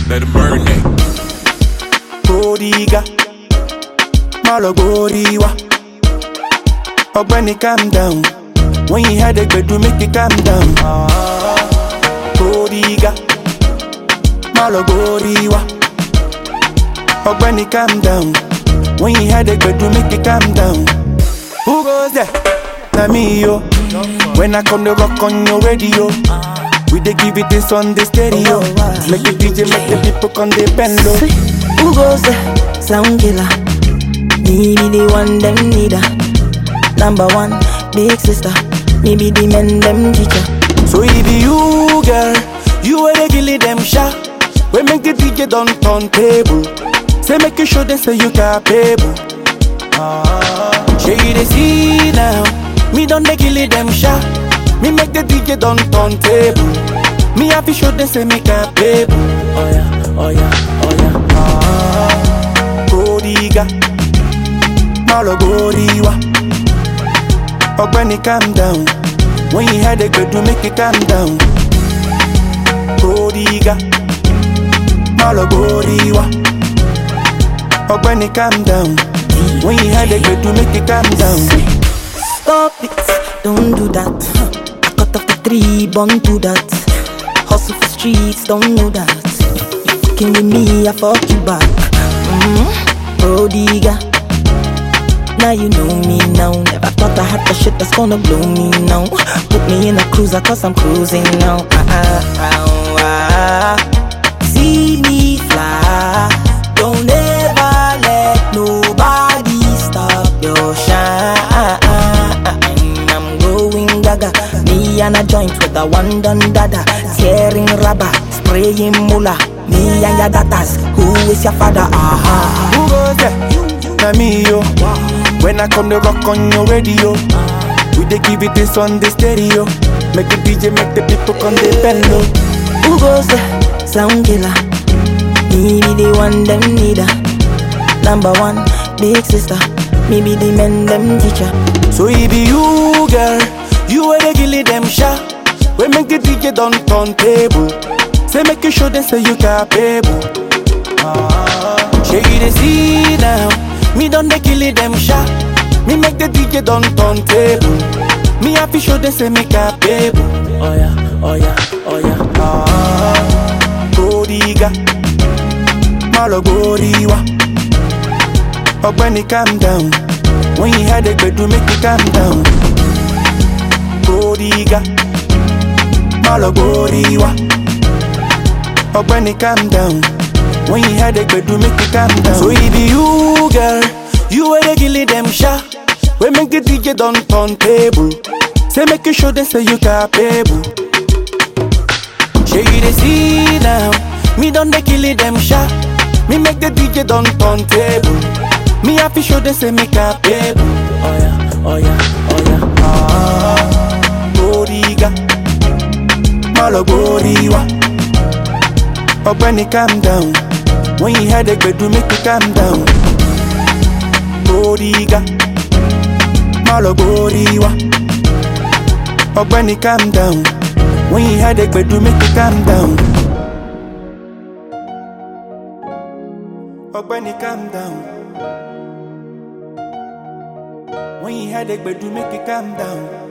Let it marinate. Goriga, malo goriwa. Ogbeni calm down. When you had a bed to make it calm down. Goriga, malo goriwa. Ogbeni calm down. When you had a bed to make it calm down. Who goes there? Na me yo. When I come to rock on your radio, we dey give it this on the stereo. Make the DJ, make the people come they bend low. Who goes there? Sound killer. Me be the one them need her. Number one, big sister. Me be the men them teacher. So it be you, girl. You are the gilly them shot. We make the DJ don't turn table. Say make you show them say you capable. Show you the see now. Me don't the gilly them shot. Me make the DJ don't turn table. Me have to show them say me capable. Oh yeah, oh yeah, oh yeah. Goriga, malo goriwa. Ogbeni calm down. When you had a good to make it calm down. Goriga, malo goriwa. Ogbeni calm down. When you had a good to make it calm down. Stop it, don't do that. I cut off the tree, born to that. Hustle for streets, don't know that. You fucking with me, I fuck you back. Goriga. Now you know me now. Never thought I had the shit that's gonna blow me now. Put me in a cruiser cause I'm cruising now. See me fly. Don't ever let nobody stop your shine. I'm going gaga. Me and a joint with a one done dada. Tearing rubber, spraying mula. Me and your daughters. Who is your father? Who goes there? Na me yo. When I come to rock on your radio, we dey give it this on the stereo. Make the DJ, make the people come they bend low. Who goes there? Sound killer. Me be the one them need her. Number one, big sister. Me be the men them teacher. So it be you, girl. You are the gilly them shot. We make the DJ don't turn table. Say make you show them say you capable. Show you the see now. Me don't the kill it them shot. Me make the DJ don't turn table. Me have to show them say me capable. Oh yeah, oh yeah, oh yeah. Goriga, malo goriwa. Ogbeni calm down. When you had a bed to make it calm down. Goriga, malo goriwa. Ogbeni calm down. When you had a bed to make it calm down. So it be you, girl. You are the gilly them shot. We make the DJ don't turn table. Say make you show them say you capable. Show you the see now. Me don't the gilly them shot. Me make the DJ don't turn table. Me have to show them say me capable. Oh yeah, oh yeah, oh yeah. Goriga, malo goriwa. Ogbeni calm down. When you had a bed to make it calm down. Goriga, malo goriwa. Ogbeni calm down. When you had a bed to make it calm down. Ogbeni calm down. When you had a bed to make it calm down.